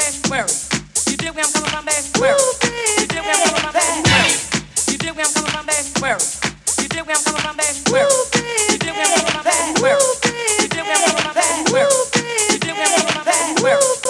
Where? You dig where I'm coming from, baby? Where? You dig where I'm coming from, baby? Where? You dig where I'm coming from, baby? Where? You dig where I'm coming from, baby? Where? You dig where I'm coming from, baby? Where? You dig where I'm coming from, baby? Where? You dig where I'm coming from, baby? Where?